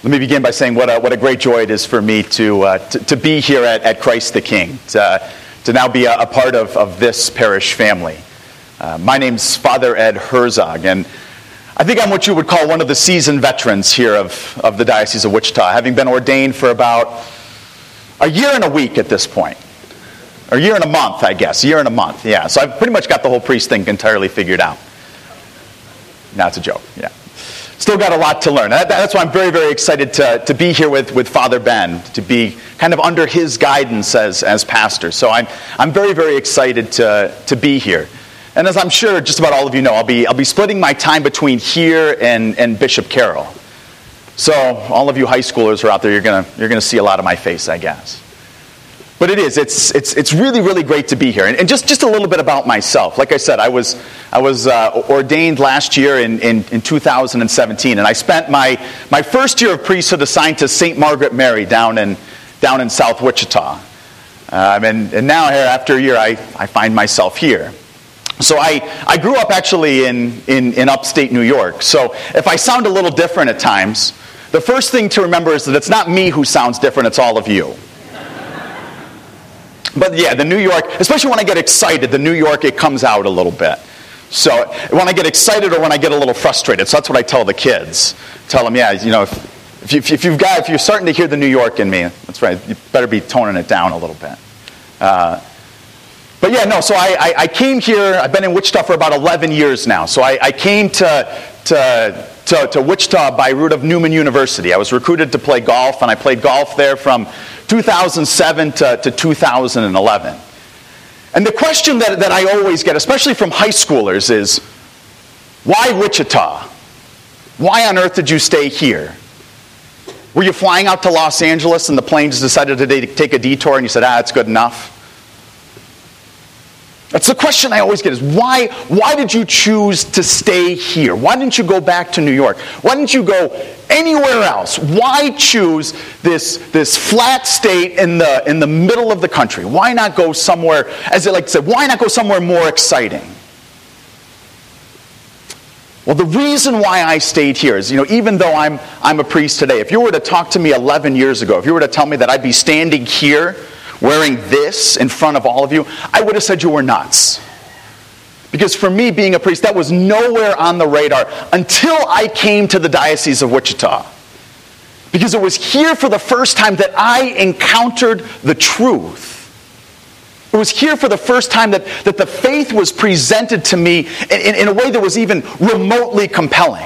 Let me begin by saying what a great joy it is for me to be here at Christ the King, to now be a part of this parish family. My name's Father Ed Herzog, and I think I'm what you would call one of the seasoned veterans here of the Diocese of Wichita, having been ordained for about a year and a week at this point. Or a year and a month, I guess. A year and a month, yeah. So I've pretty much got the whole priest thing entirely figured out. No, it's a joke, yeah. Still got a lot to learn. That's why I'm very, very excited to be here with Father Ben, to be kind of under his guidance as pastor. So I'm very, very excited to be here. And as I'm sure just about all of you know, I'll be splitting my time between here and Bishop Carroll. So all of you high schoolers who are out there, you're gonna see a lot of my face, I guess. But it's really, really great to be here. And just a little bit about myself. Like I said, I was ordained last year in 2017, and I spent my first year of priesthood assigned to St. Margaret Mary down in South Wichita. And now here, after a year, I find myself here. So I grew up actually in upstate New York. So if I sound a little different at times, the first thing to remember is that it's not me who sounds different, it's all of you. But yeah, the New York, especially when I get excited, the New York, it comes out a little bit. So when I get excited or when I get a little frustrated, so that's what I tell the kids. Tell them, yeah, you know, if you're starting to hear the New York in me, that's right, you better be toning it down a little bit. But yeah, no, so I came here, I've been in Wichita for about 11 years now. So I came to Wichita by route of Newman University. I was recruited to play golf, and I played golf there from 2007 to 2011. And the question that I always get, especially from high schoolers, is, why Wichita? Why on earth did you stay here? Were you flying out to Los Angeles and the plane just decided to take a detour and you said, it's good enough? That's the question I always get, is why did you choose to stay here? Why didn't you go back to New York? Why didn't you go anywhere else? Why choose this flat state in the middle of the country? Why not go somewhere, as they like to say, why not go somewhere more exciting? Well, the reason why I stayed here is, even though I'm a priest today, if you were to talk to me 11 years ago, if you were to tell me that I'd be standing here wearing this in front of all of you, I would have said you were nuts. Because for me, being a priest, that was nowhere on the radar until I came to the Diocese of Wichita. Because it was here for the first time that I encountered the truth. It was here for the first time that the faith was presented to me in a way that was even remotely compelling.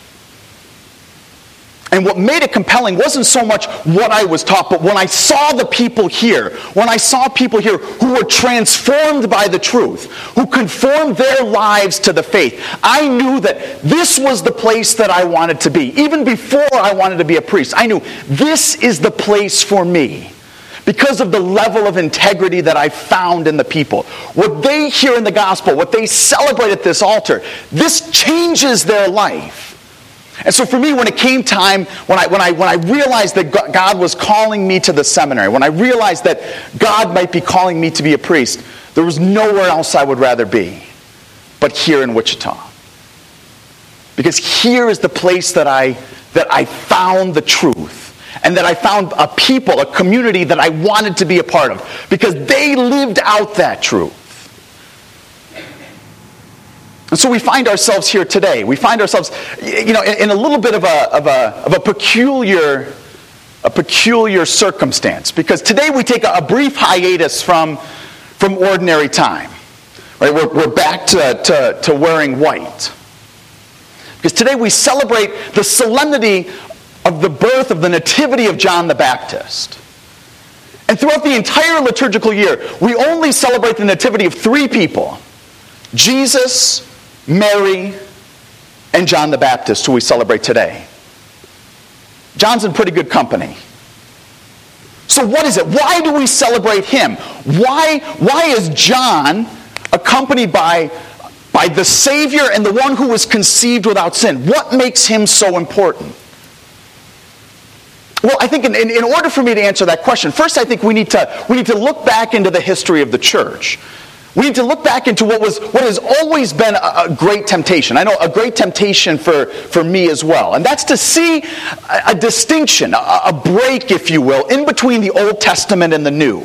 And what made it compelling wasn't so much what I was taught, but when I saw the people here, who were transformed by the truth, who conformed their lives to the faith, I knew that this was the place that I wanted to be. Even before I wanted to be a priest, I knew this is the place for me because of the level of integrity that I found in the people. What they hear in the gospel, what they celebrate at this altar, this changes their life. And so for me, when it came time, when I realized that God was calling me to the seminary, when I realized that God might be calling me to be a priest, there was nowhere else I would rather be but here in Wichita. Because here is the place that I found the truth, and that I found a people, a community that I wanted to be a part of, because they lived out that truth. And so we find ourselves here today. We find ourselves, in a little bit of a peculiar circumstance, because today we take a brief hiatus from ordinary time. Right? We're back to wearing white, because today we celebrate the solemnity of the birth of the nativity of John the Baptist. And throughout the entire liturgical year, we only celebrate the nativity of three people: Jesus, Mary, and John the Baptist, who we celebrate today. John's in pretty good company. So what is it? Why do we celebrate him? Why is John accompanied by the Savior and the one who was conceived without sin? What makes him so important? Well, I think in order for me to answer that question, first I think we need to look back into the history of the church. We need to look back into what has always been a great temptation. I know a great temptation for me as well. And that's to see a distinction, a break, if you will, in between the Old Testament and the New.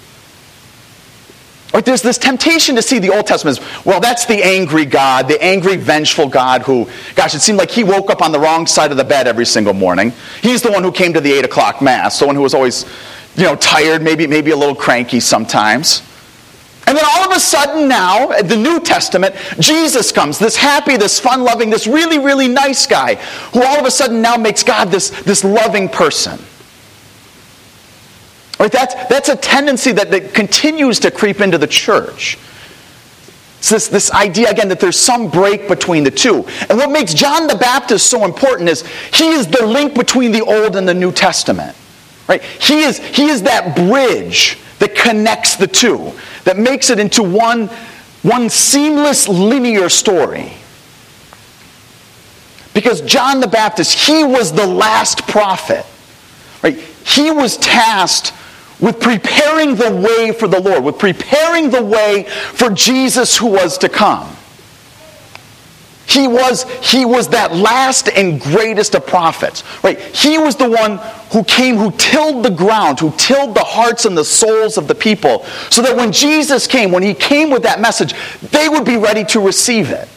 Right, there's this temptation to see the Old Testament as, well, that's the angry God, the angry, vengeful God who, gosh, it seemed like he woke up on the wrong side of the bed every single morning. He's the one who came to the 8 o'clock Mass, the one who was always, tired, maybe a little cranky sometimes. And then all of a sudden now, the New Testament, Jesus comes, this happy, this fun-loving, this really, really nice guy, who all of a sudden now makes God this loving person. Right? That's a tendency that continues to creep into the church. It's this idea, again, that there's some break between the two. And what makes John the Baptist so important is he is the link between the Old and the New Testament. Right? He is that bridge that connects the two, that makes it into one seamless, linear story. Because John the Baptist, he was the last prophet. Right? He was tasked with preparing the way for the Lord, with preparing the way for Jesus who was to come. He was that last and greatest of prophets. Right? He was the one who came, who tilled the ground, who tilled the hearts and the souls of the people, so that when Jesus came, when he came with that message, they would be ready to receive it.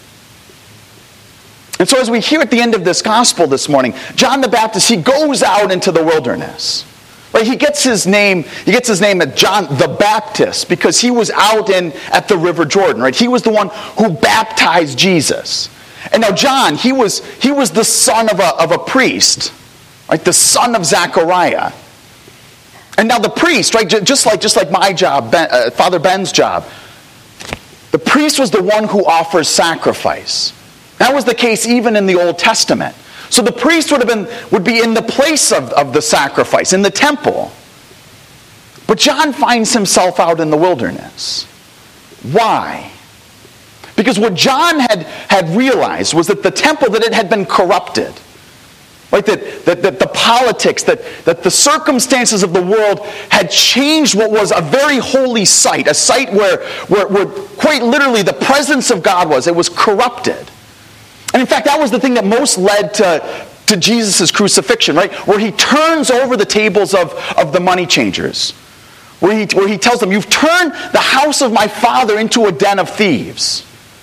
And so as we hear at the end of this gospel this morning, John the Baptist, he goes out into the wilderness. Right? He gets his name at John the Baptist because he was out at the River Jordan. Right? He was the one who baptized Jesus. And now John, he was the son of a priest, right? The son of Zechariah. And now the priest, right? Just like my job, Father Ben's job, the priest was the one who offers sacrifice. That was the case even in the Old Testament. So the priest would be in the place of the sacrifice, in the temple. But John finds himself out in the wilderness. Why? Because what John had realized was that the temple, that it had been corrupted. Right? That the politics, that the circumstances of the world had changed what was a very holy site, a site where quite literally the presence of God was. It was corrupted. And in fact, that was the thing that most led to Jesus' crucifixion, right? Where he turns over the tables of the money changers. Where he tells them, you've turned the house of my father into a den of thieves.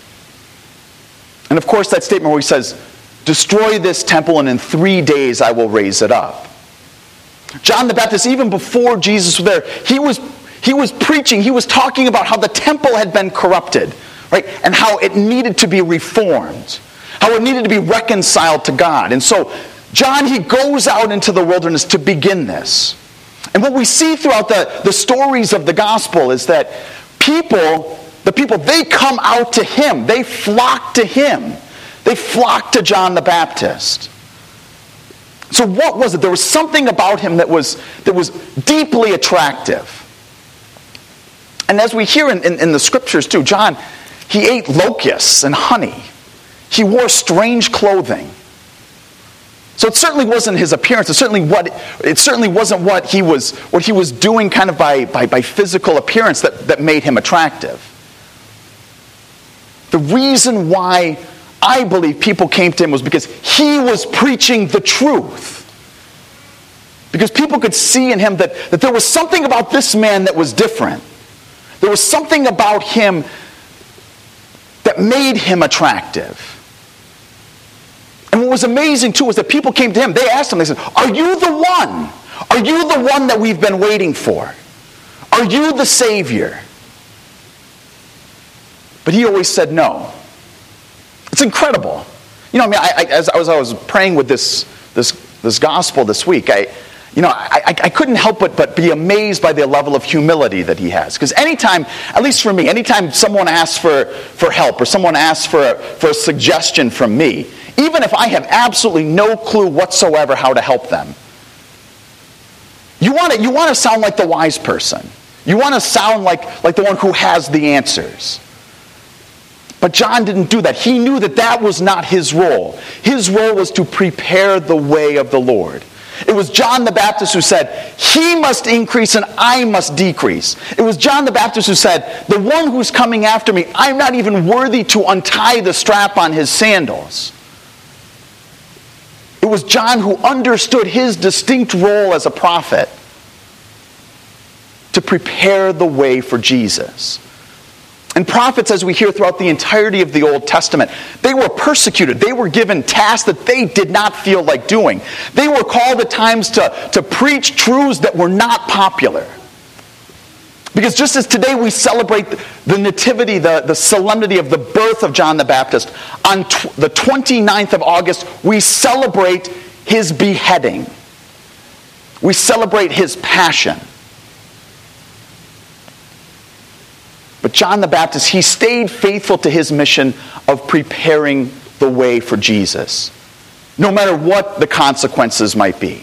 And of course, that statement where he says, destroy this temple and in 3 days I will raise it up. John the Baptist, even before Jesus was there, he was preaching, he was talking about how the temple had been corrupted, right? And how it needed to be reformed. How it needed to be reconciled to God. And so John, he goes out into the wilderness to begin this. And what we see throughout the stories of the gospel is that the people, they come out to him. They flock to him. They flock to John the Baptist. So what was it? There was something about him that was deeply attractive. And as we hear in the scriptures too, John, he ate locusts and honey. He wore strange clothing. So it certainly wasn't his appearance. It certainly wasn't what he was doing kind of by physical appearance that made him attractive. The reason why I believe people came to him was because he was preaching the truth. Because people could see in him that there was something about this man that was different. There was something about him that made him attractive. And what was amazing too was that people came to him. They asked him, they said, are you the one? Are you the one that we've been waiting for? Are you the Savior? But he always said no. It's incredible. As I was praying with this gospel this week, I couldn't help but be amazed by the level of humility that he has. Because anytime, at least for me, anytime someone asks for help or someone asks for a suggestion from me, even if I have absolutely no clue whatsoever how to help them, you want to sound like the wise person. You want to sound like the one who has the answers. But John didn't do that. He knew that was not his role. His role was to prepare the way of the Lord. It was John the Baptist who said, "He must increase and I must decrease." It was John the Baptist who said, "The one who's coming after me, I'm not even worthy to untie the strap on his sandals." It was John who understood his distinct role as a prophet to prepare the way for Jesus. And prophets, as we hear throughout the entirety of the Old Testament, they were persecuted. They were given tasks that they did not feel like doing. They were called at times to preach truths that were not popular. Because just as today we celebrate the nativity, the solemnity of the birth of John the Baptist, on the 29th of August, we celebrate his beheading. We celebrate his passion. But John the Baptist, he stayed faithful to his mission of preparing the way for Jesus, no matter what the consequences might be.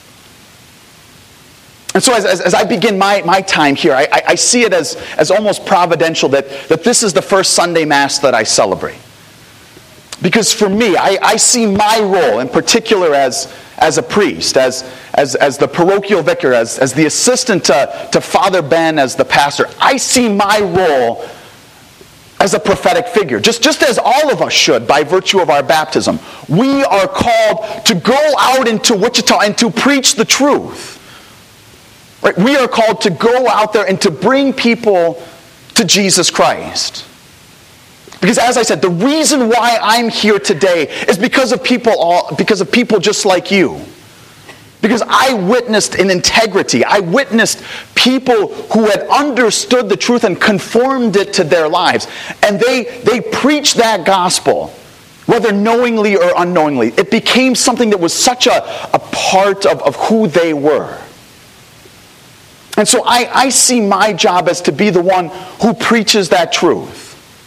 And so as I begin my time here, I see it as almost providential that this is the first Sunday Mass that I celebrate. Because for me, I see my role in particular as a priest, as the parochial vicar, as the assistant to Father Ben, as the pastor. I see my role as a prophetic figure, just as all of us should by virtue of our baptism. We are called to go out into Wichita and to preach the truth. Right? We are called to go out there and to bring people to Jesus Christ. Because as I said, the reason why I'm here today is because of people just like you. Because I witnessed an integrity. I witnessed people who had understood the truth and conformed it to their lives. And they preached that gospel, whether knowingly or unknowingly. It became something that was such a part of who they were. And so I see my job as to be the one who preaches that truth.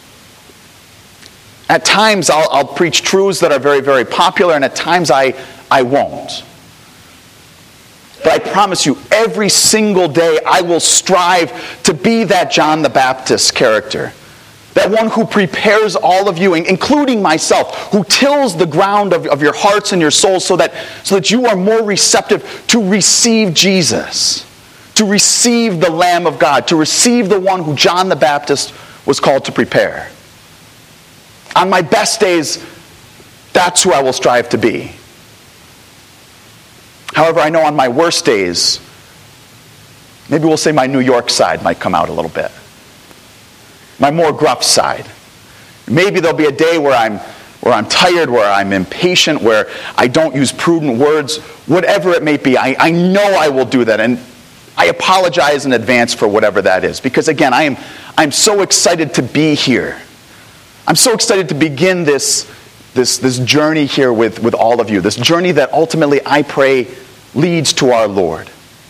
At times I'll preach truths that are very, very popular, and at times I won't. But I promise you, every single day I will strive to be that John the Baptist character. That one who prepares all of you, including myself, who tills the ground of your hearts and your souls so that you are more receptive to receive Jesus, to receive the Lamb of God, to receive the one who John the Baptist was called to prepare. On my best days, that's who I will strive to be. However, I know on my worst days, maybe we'll say my New York side might come out a little bit. My more gruff side. Maybe there'll be a day where I'm tired, where I'm impatient, where I don't use prudent words, whatever it may be. I know I will do that, and I apologize in advance for whatever that is. Because again, I'm so excited to be here. I'm so excited to begin this journey here with all of you. This journey that ultimately, I pray, leads to our Lord.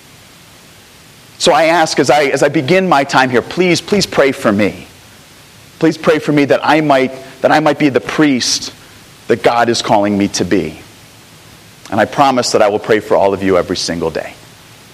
So I ask, as I begin my time here, please pray for me. Please pray for me that I might be the priest that God is calling me to be. And I promise that I will pray for all of you every single day.